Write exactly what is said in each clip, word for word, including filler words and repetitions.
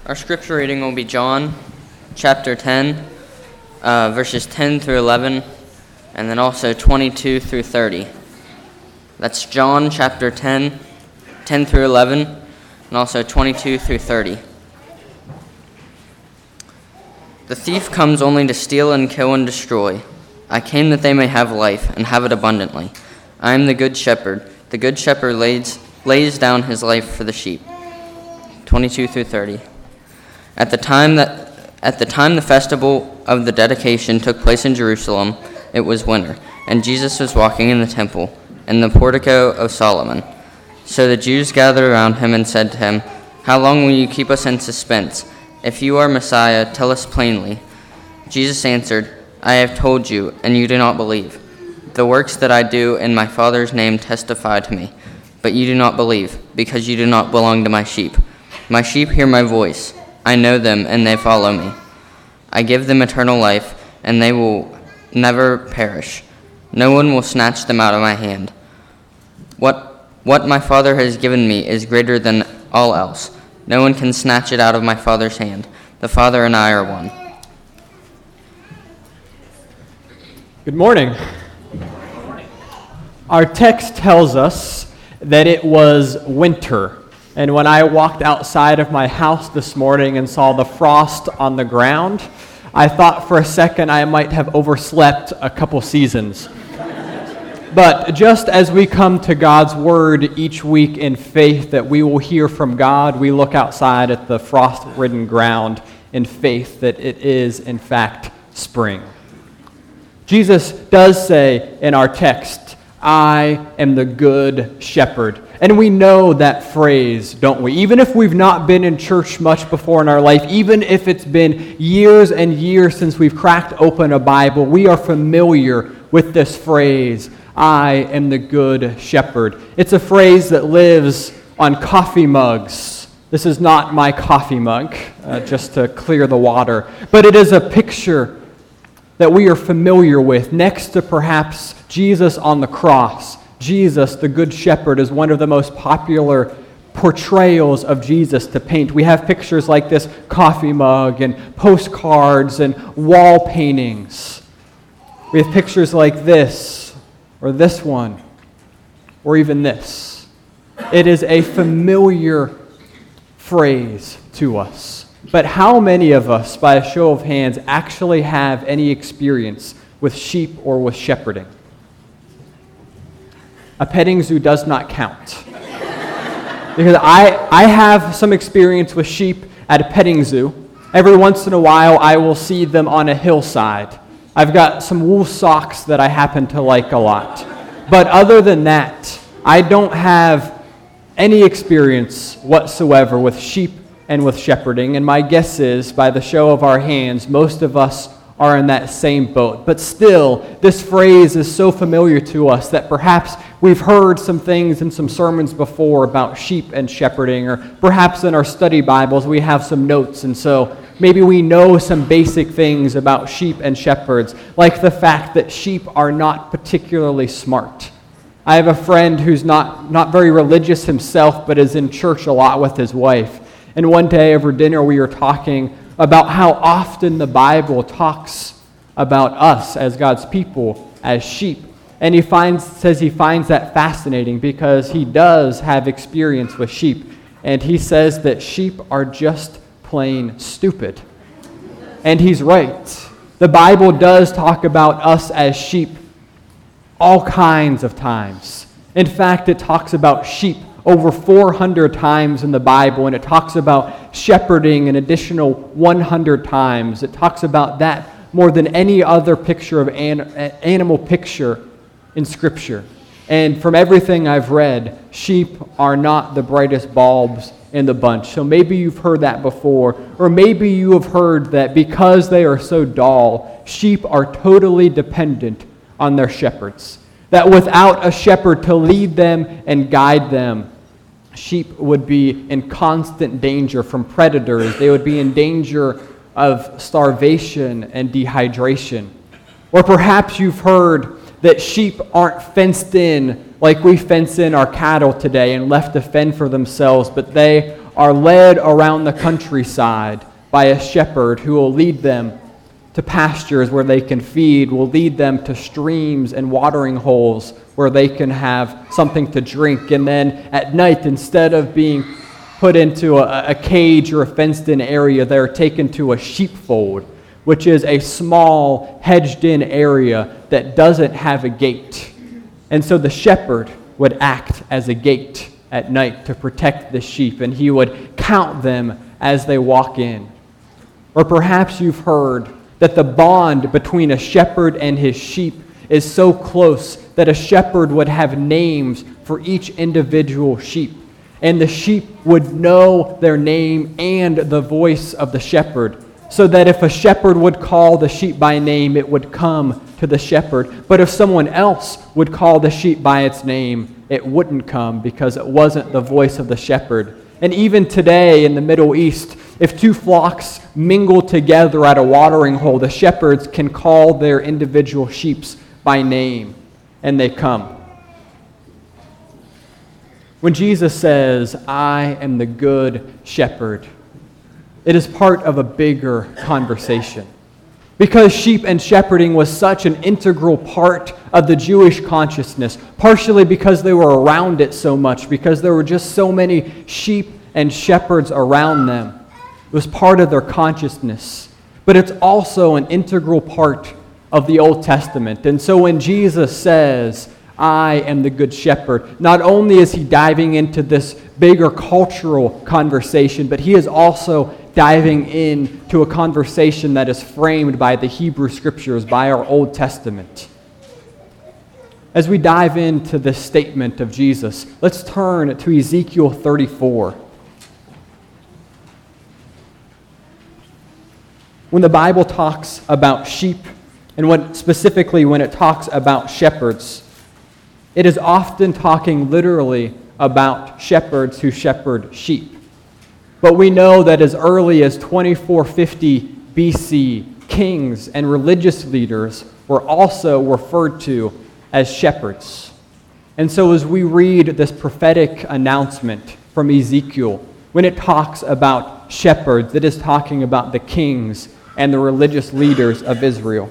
Our scripture reading will be John chapter ten, uh, verses ten through eleven, and then also twenty-two through thirty. That's John chapter ten, ten through eleven, and also twenty-two through thirty. The thief comes only to steal and kill and destroy. I came that they may have life and have it abundantly. I am the good shepherd. The good shepherd lays, lays down his life for the sheep. twenty-two through thirty. At the time that at the time the festival of the dedication took place in Jerusalem, it was winter, and Jesus was walking in the temple, in the portico of Solomon. So the Jews gathered around him and said to him, "How long will you keep us in suspense? If you are Messiah, tell us plainly." Jesus answered, "I have told you, and you do not believe. The works that I do in my Father's name testify to me, but you do not believe, because you do not belong to my sheep. My sheep hear my voice. I know them, and they follow me. I give them eternal life, and they will never perish. No one will snatch them out of my hand. What, what my Father has given me is greater than all else. No one can snatch it out of my Father's hand. The Father and I are one." Good morning. Our text tells us that it was winter. And when I walked outside of my house this morning and saw the frost on the ground, I thought for a second I might have overslept a couple seasons. But just as we come to God's Word each week in faith that we will hear from God, we look outside at the frost-ridden ground in faith that it is, in fact, spring. Jesus does say in our text, "I am the good shepherd." And we know that phrase, don't we? Even if we've not been in church much before in our life, even if it's been years and years since we've cracked open a Bible, we are familiar with this phrase, "I am the good shepherd." It's a phrase that lives on coffee mugs. This is not my coffee mug, uh, just to clear the water. But it is a picture that we are familiar with, next to perhaps Jesus on the cross. Jesus, the Good Shepherd, is one of the most popular portrayals of Jesus to paint. We have pictures like this coffee mug and postcards and wall paintings. We have pictures like this, or this one, or even this. It is a familiar phrase to us. But how many of us, by a show of hands, actually have any experience with sheep or with shepherding? A petting zoo does not count. Because I, I have some experience with sheep at a petting zoo. Every once in a while, I will see them on a hillside. I've got some wool socks that I happen to like a lot. But other than that, I don't have any experience whatsoever with sheep and with shepherding. And my guess is, by the show of our hands, most of us are in that same boat. But still, this phrase is so familiar to us that perhaps we've heard some things in some sermons before about sheep and shepherding, or perhaps in our study Bibles we have some notes, and so maybe we know some basic things about sheep and shepherds, like the fact that sheep are not particularly smart. I have a friend who's not, not very religious himself, but is in church a lot with his wife. And one day over dinner we were talking about how often the Bible talks about us as God's people, as sheep. And he finds says he finds that fascinating because he does have experience with sheep. And he says that sheep are just plain stupid. And he's right. The Bible does talk about us as sheep all kinds of times. In fact, it talks about sheep over four hundred times in the Bible, and it talks about shepherding an additional one hundred times. It talks about that more than any other picture of an animal picture in Scripture. And from everything I've read, sheep are not the brightest bulbs in the bunch. So maybe you've heard that before, or maybe you have heard that because they are so dull, sheep are totally dependent on their shepherds. That without a shepherd to lead them and guide them, sheep would be in constant danger from predators. They would be in danger of starvation and dehydration. Or perhaps you've heard that sheep aren't fenced in like we fence in our cattle today and left to fend for themselves, but they are led around the countryside by a shepherd who will lead them to pastures where they can feed, will lead them to streams and watering holes where they can have something to drink. And then at night, instead of being put into a, a cage or a fenced-in area, they're taken to a sheepfold, which is a small, hedged-in area that doesn't have a gate. And so the shepherd would act as a gate at night to protect the sheep, and he would count them as they walk in. Or perhaps you've heard that the bond between a shepherd and his sheep is so close that a shepherd would have names for each individual sheep, and the sheep would know their name and the voice of the shepherd, so that if a shepherd would call the sheep by name, it would come to the shepherd. But if someone else would call the sheep by its name, it wouldn't come because it wasn't the voice of the shepherd. And even today in the Middle East, if two flocks mingle together at a watering hole, the shepherds can call their individual sheep by name, and they come. When Jesus says, "I am the good shepherd," it is part of a bigger conversation. Because sheep and shepherding was such an integral part of the Jewish consciousness, partially because they were around it so much, because there were just so many sheep and shepherds around them. It was part of their consciousness. But it's also an integral part of the Old Testament. And so when Jesus says, "I am the good shepherd," not only is he diving into this bigger cultural conversation, but he is also diving into a conversation that is framed by the Hebrew Scriptures, by our Old Testament. As we dive into this statement of Jesus, let's turn to Ezekiel thirty-four. When the Bible talks about sheep, and when, specifically when it talks about shepherds, it is often talking literally about shepherds who shepherd sheep. But we know that as early as twenty-four fifty B C, kings and religious leaders were also referred to as shepherds. And so as we read this prophetic announcement from Ezekiel, when it talks about shepherds, it is talking about the kings and the religious leaders of Israel.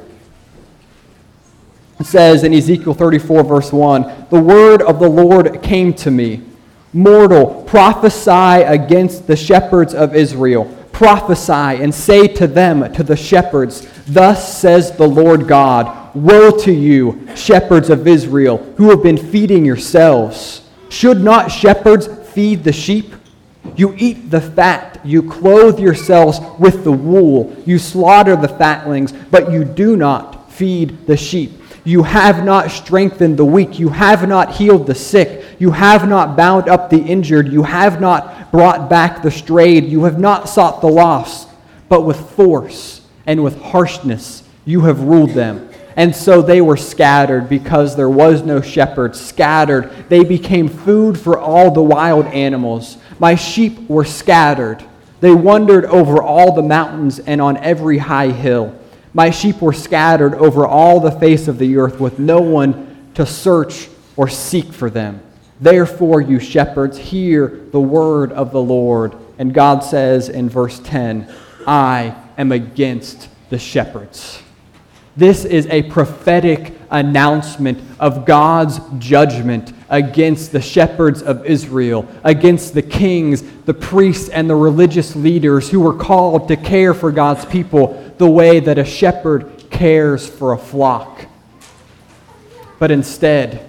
It says in Ezekiel thirty-four, verse one, "The word of the Lord came to me. Mortal, prophesy against the shepherds of Israel. Prophesy and say to them, to the shepherds, thus says the Lord God, woe to you, shepherds of Israel, who have been feeding yourselves. Should not shepherds feed the sheep? You eat the fat, you clothe yourselves with the wool, you slaughter the fatlings, but you do not feed the sheep. You have not strengthened the weak, you have not healed the sick, you have not bound up the injured, you have not brought back the strayed, you have not sought the lost, but with force and with harshness you have ruled them. And so they were scattered because there was no shepherd. Scattered, they became food for all the wild animals. My sheep were scattered. They wandered over all the mountains and on every high hill. My sheep were scattered over all the face of the earth with no one to search or seek for them. Therefore, you shepherds, hear the word of the Lord. And God says in verse ten, I am against the shepherds. This is a prophetic announcement of God's judgment against the shepherds of Israel, against the kings, the priests, and the religious leaders who were called to care for God's people the way that a shepherd cares for a flock. But instead,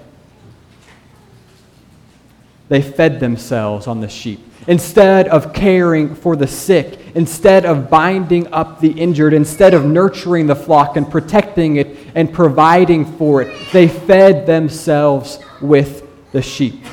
they fed themselves on the sheep. Instead of caring for the sick, instead of binding up the injured, instead of nurturing the flock and protecting it and providing for it, they fed themselves with the sheep.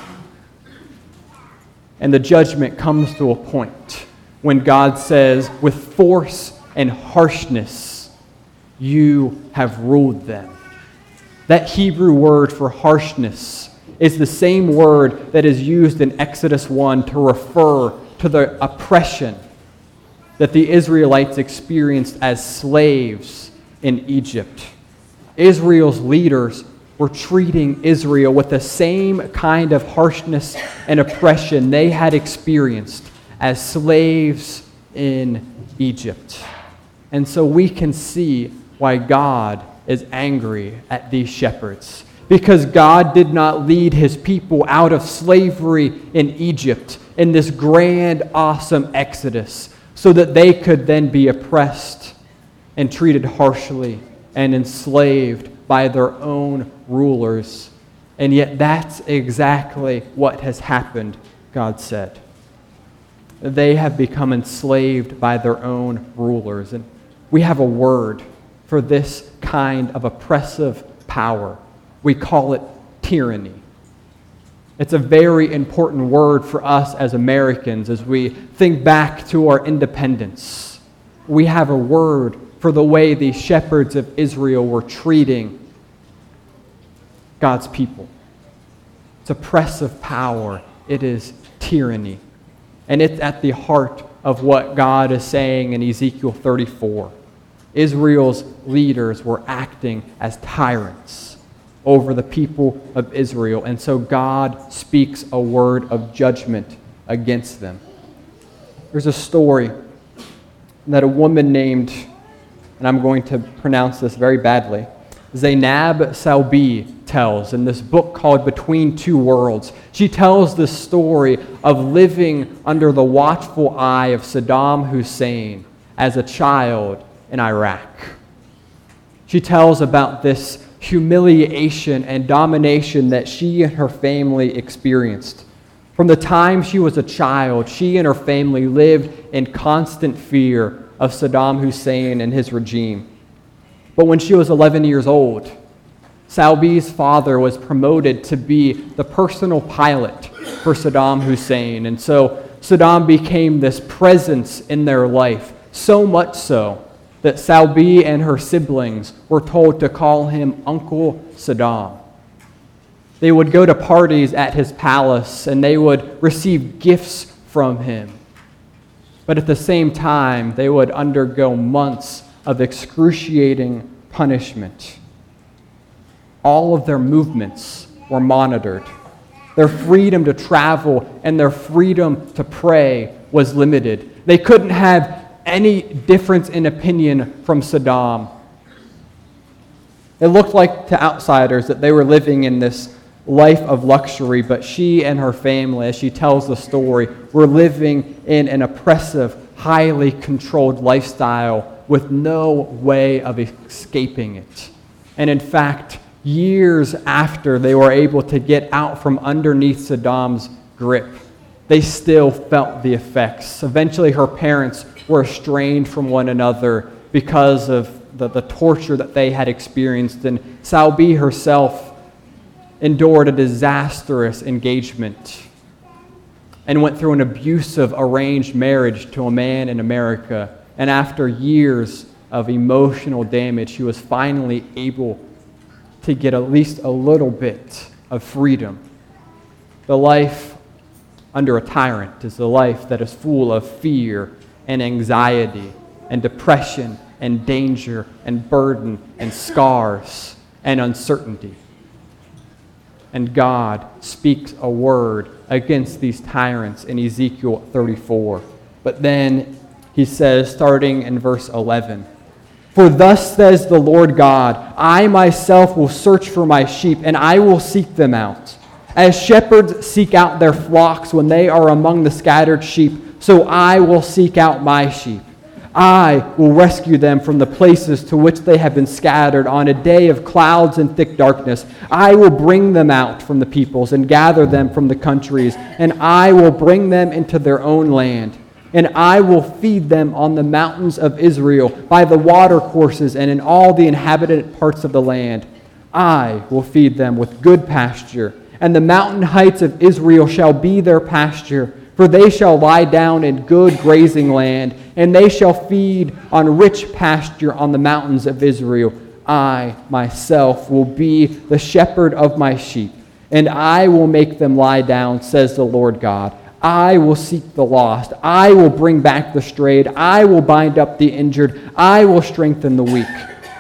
And the judgment comes to a point when God says, with force and harshness, you have ruled them. That Hebrew word for harshness is the same word that is used in Exodus one to refer to the oppression that the Israelites experienced as slaves in Egypt. Israel's leaders were treating Israel with the same kind of harshness and oppression they had experienced as slaves in Egypt. And so we can see why God is angry at these shepherds. Because God did not lead his people out of slavery in Egypt in this grand, awesome exodus so that they could then be oppressed and treated harshly and enslaved by their own rulers. And yet that's exactly what has happened, God said. They have become enslaved by their own rulers. And we have a word for this kind of oppressive power. We call it tyranny. It's a very important word for us as Americans as we think back to our independence. We have a word for the way these shepherds of Israel were treating God's people. It's oppressive power. It is tyranny. And it's at the heart of what God is saying in Ezekiel thirty-four. Israel's leaders were acting as tyrants over the people of Israel. And so God speaks a word of judgment against them. There's a story that a woman named, and I'm going to pronounce this very badly, Zainab Salbi tells in this book called Between Two Worlds. She tells the story of living under the watchful eye of Saddam Hussein as a child in Iraq. She tells about this humiliation and domination that she and her family experienced. From the time she was a child, she and her family lived in constant fear of Saddam Hussein and his regime. But when she was eleven years old, Salbi's father was promoted to be the personal pilot for Saddam Hussein. And so Saddam became this presence in their life, so much so that Salbi and her siblings were told to call him Uncle Saddam. They would go to parties at his palace and they would receive gifts from him. But at the same time, they would undergo months of excruciating punishment. All of their movements were monitored. Their freedom to travel and their freedom to pray was limited. They couldn't have any difference in opinion from Saddam. It looked like to outsiders that they were living in this life of luxury, but she and her family, as she tells the story, were living in an oppressive, highly controlled lifestyle with no way of escaping it. And in fact, years after they were able to get out from underneath Saddam's grip, they still felt the effects. Eventually, her parents were estranged from one another because of the, the torture that they had experienced. And Salbi herself endured a disastrous engagement and went through an abusive arranged marriage to a man in America. And after years of emotional damage, she was finally able to get at least a little bit of freedom. The life under a tyrant is a life that is full of fear and anxiety and depression and danger and burden and scars and uncertainty. And God speaks a word against these tyrants in Ezekiel thirty-four. But then he says, starting in verse eleven, "For thus says the Lord God, I myself will search for my sheep, and I will seek them out. As shepherds seek out their flocks when they are among the scattered sheep, so I will seek out my sheep. I will rescue them from the places to which they have been scattered on a day of clouds and thick darkness. I will bring them out from the peoples and gather them from the countries, and I will bring them into their own land. And I will feed them on the mountains of Israel, by the watercourses, and in all the inhabited parts of the land. I will feed them with good pasture, and the mountain heights of Israel shall be their pasture. For they shall lie down in good grazing land, and they shall feed on rich pasture on the mountains of Israel. I myself will be the shepherd of my sheep, and I will make them lie down, says the Lord God. I will seek the lost. I will bring back the strayed. I will bind up the injured. I will strengthen the weak."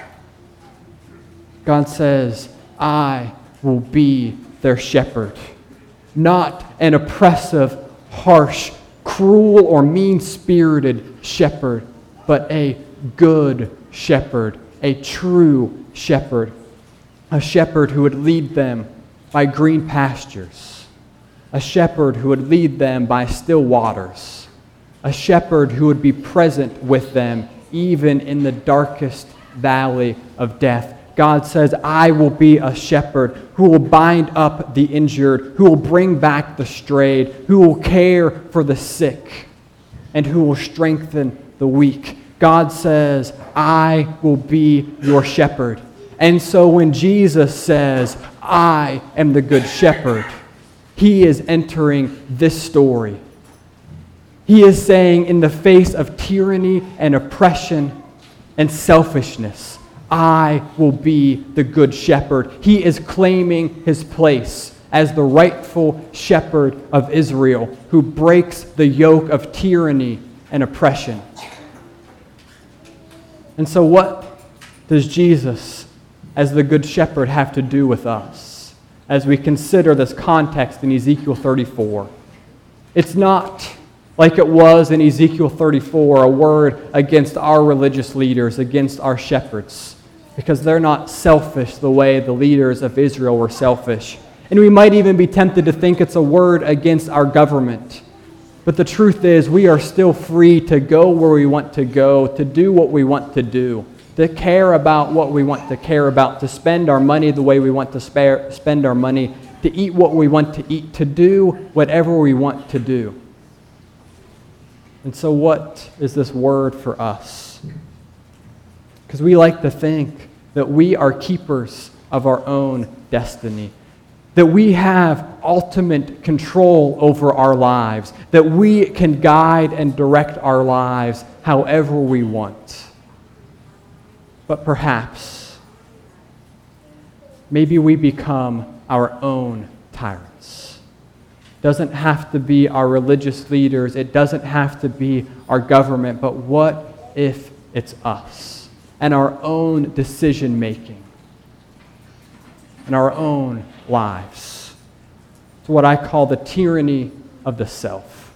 God says, I will be their shepherd. Not an oppressive, harsh, cruel or mean-spirited shepherd, but a good shepherd, a true shepherd, a shepherd who would lead them by green pastures, a shepherd who would lead them by still waters, a shepherd who would be present with them even in the darkest valley of death. God says, I will be a shepherd who will bind up the injured, who will bring back the strayed, who will care for the sick, and who will strengthen the weak. God says, I will be your shepherd. And so when Jesus says, I am the good shepherd, he is entering this story. He is saying, in the face of tyranny and oppression and selfishness, I will be the good shepherd. He is claiming his place as the rightful shepherd of Israel who breaks the yoke of tyranny and oppression. And so what does Jesus, as the good shepherd, have to do with us as we consider this context in Ezekiel thirty-four? It's not like it was in Ezekiel thirty-four, a word against our religious leaders, against our shepherds, because they're not selfish the way the leaders of Israel were selfish. And we might even be tempted to think it's a word against our government. But the truth is, we are still free to go where we want to go, to do what we want to do, to care about what we want to care about, to spend our money the way we want to spare, spend our money, to eat what we want to eat, to do whatever we want to do. And so what is this word for us? Because we like to think that we are keepers of our own destiny, that we have ultimate control over our lives, that we can guide and direct our lives however we want. But perhaps, maybe we become our own tyrants. It doesn't have to be our religious leaders. It doesn't have to be our government. But what if it's us and our own decision making and our own lives? It's what I call the tyranny of the self.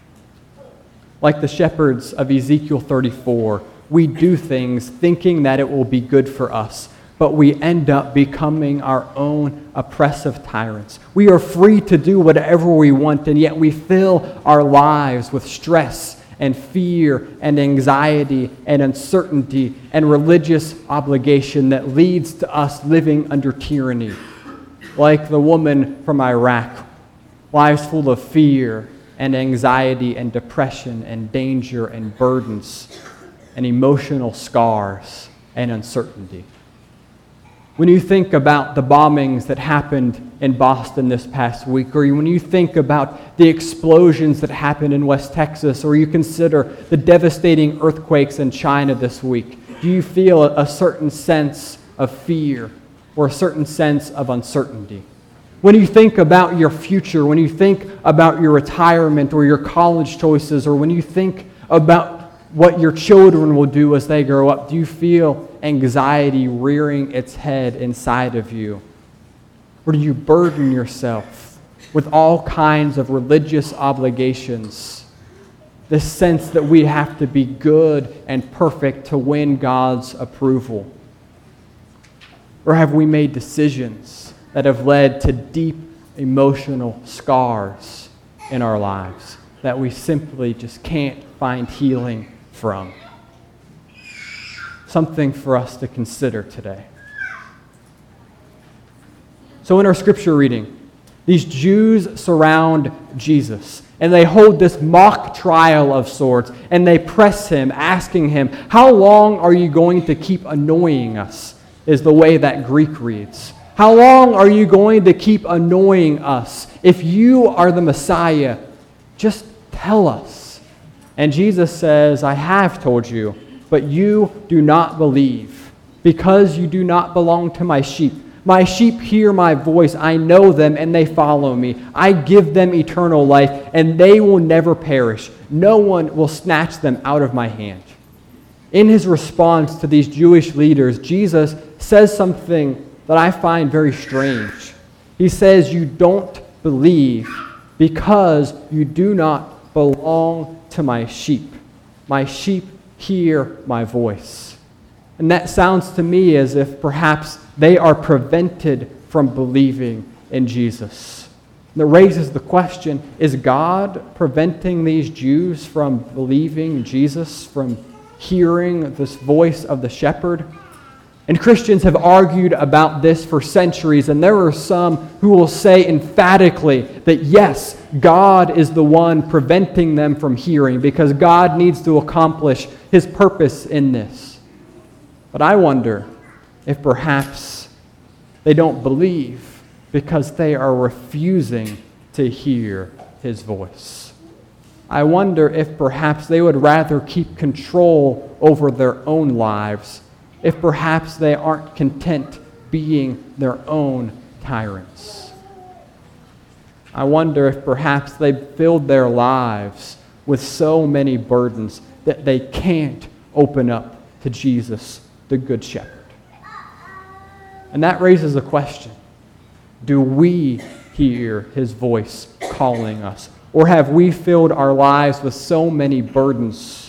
Like the shepherds of Ezekiel thirty-four, we do things thinking that it will be good for us, but we end up becoming our own oppressive tyrants. We are free to do whatever we want, and yet we fill our lives with stress and fear and anxiety and uncertainty and religious obligation that leads to us living under tyranny. Like the woman from Iraq, lives full of fear and anxiety and depression and danger and burdens and emotional scars and uncertainty. When you think about the bombings that happened in Boston this past week, or when you think about the explosions that happened in West Texas, or you consider the devastating earthquakes in China this week, do you feel a certain sense of fear or a certain sense of uncertainty? When you think about your future, when you think about your retirement or your college choices, or when you think about what your children will do as they grow up, do you feel anxiety rearing its head inside of you? Or do you burden yourself with all kinds of religious obligations? This sense that we have to be good and perfect to win God's approval? Or have we made decisions that have led to deep emotional scars in our lives that we simply just can't find healing from? Something for us to consider today. So in our scripture reading, these Jews surround Jesus, and they hold this mock trial of sorts, and they press him, asking him, how long are you going to keep annoying us, is the way that Greek reads. How long are you going to keep annoying us? If you are the Messiah, just tell us. And Jesus says, I have told you, but you do not believe, because you do not belong to my sheep. My sheep hear my voice. I know them, and they follow me. I give them eternal life, and they will never perish. No one will snatch them out of my hand. In his response to these Jewish leaders, Jesus says something that I find very strange. He says, you don't believe because you do not belong to my sheep. My sheep hear my voice. And that sounds to me as if perhaps they are prevented from believing in Jesus. And it raises the question, is God preventing these Jews from believing Jesus, from hearing this voice of the shepherd? And Christians have argued about this for centuries, and there are some who will say emphatically that yes, God is the one preventing them from hearing because God needs to accomplish his purpose in this. But I wonder if perhaps they don't believe because they are refusing to hear his voice. I wonder if perhaps they would rather keep control over their own lives, if perhaps they aren't content being their own tyrants. I wonder if perhaps they've filled their lives with so many burdens that they can't open up to Jesus, the Good Shepherd. And that raises a question. Do we hear his voice calling us? Or have we filled our lives with so many burdens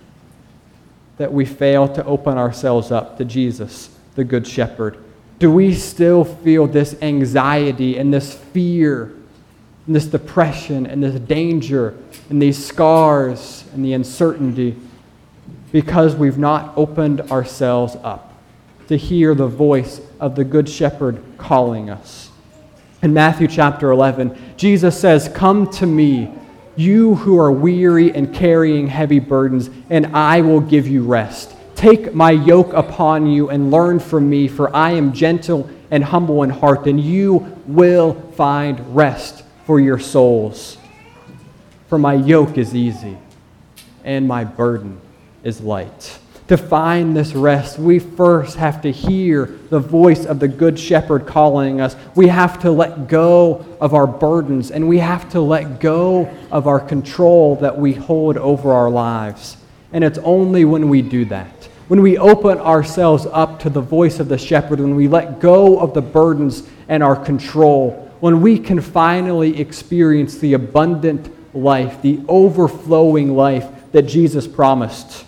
that we fail to open ourselves up to Jesus, the Good Shepherd? Do we still feel this anxiety and this fear and this depression and this danger and these scars and the uncertainty because we've not opened ourselves up to hear the voice of the Good Shepherd calling us? In Matthew chapter eleven, Jesus says, "Come to me, you who are weary and carrying heavy burdens, and I will give you rest. Take my yoke upon you and learn from me, for I am gentle and humble in heart, and you will find rest for your souls. For my yoke is easy, and my burden is light." To find this rest, we first have to hear the voice of the Good Shepherd calling us. We have to let go of our burdens, and we have to let go of our control that we hold over our lives. And it's only when we do that, when we open ourselves up to the voice of the shepherd, when we let go of the burdens and our control, when we can finally experience the abundant life, the overflowing life that Jesus promised.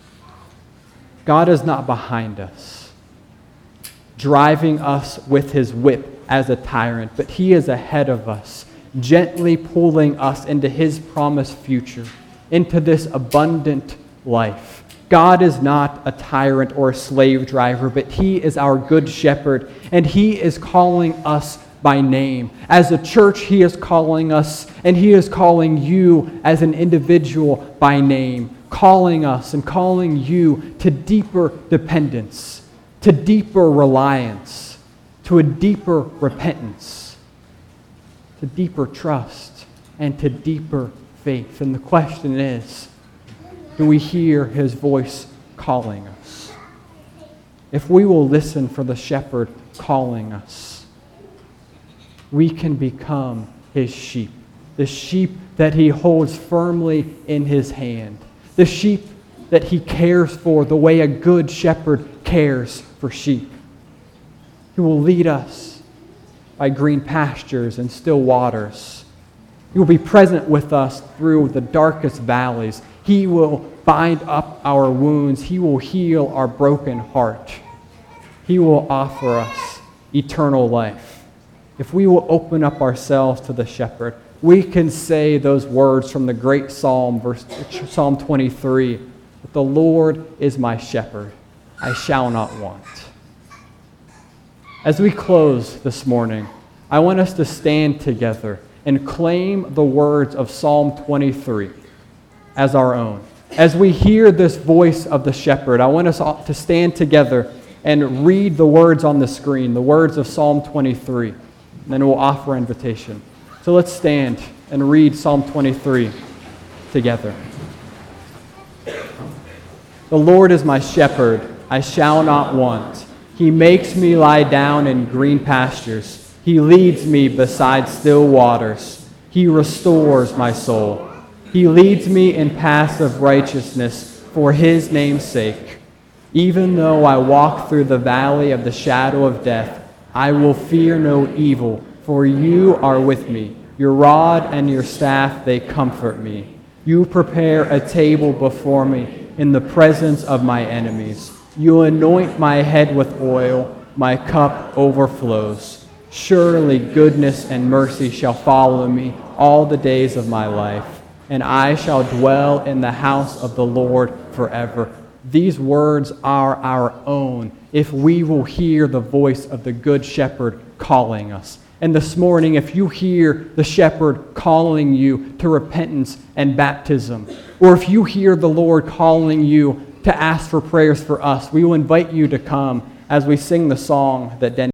God is not behind us, driving us with his whip as a tyrant, but he is ahead of us, gently pulling us into his promised future, into this abundant life. God is not a tyrant or a slave driver, but he is our good shepherd, and he is calling us by name. As a church, he is calling us, and he is calling you as an individual by name, calling us and calling you to deeper dependence, to deeper reliance, to a deeper repentance, to deeper trust, and to deeper faith. And the question is, do we hear his voice calling us? If we will listen for the shepherd calling us, we can become his sheep, the sheep that he holds firmly in his hand, the sheep that he cares for the way a good shepherd cares for sheep. He will lead us by green pastures and still waters. He will be present with us through the darkest valleys. He will bind up our wounds. He will heal our broken heart. He will offer us eternal life. If we will open up ourselves to the shepherd, we can say those words from the great Psalm, verse, Psalm twenty-three, that the Lord is my shepherd, I shall not want. As we close this morning, I want us to stand together and claim the words of Psalm twenty-three as our own. As we hear this voice of the shepherd, I want us all to stand together and read the words on the screen, the words of Psalm twenty-three, and then we'll offer invitation. So let's stand and read Psalm twenty-three together. The Lord is my shepherd, I shall not want. He makes me lie down in green pastures. He leads me beside still waters. He restores my soul. He leads me in paths of righteousness for his name's sake. Even though I walk through the valley of the shadow of death, I will fear no evil, for you are with me. Your rod and your staff, they comfort me. You prepare a table before me in the presence of my enemies. You anoint my head with oil, my cup overflows. Surely goodness and mercy shall follow me all the days of my life, and I shall dwell in the house of the Lord forever. These words are our own if we will hear the voice of the Good Shepherd calling us. And this morning, if you hear the shepherd calling you to repentance and baptism, or if you hear the Lord calling you to ask for prayers for us, we will invite you to come as we sing the song that Denny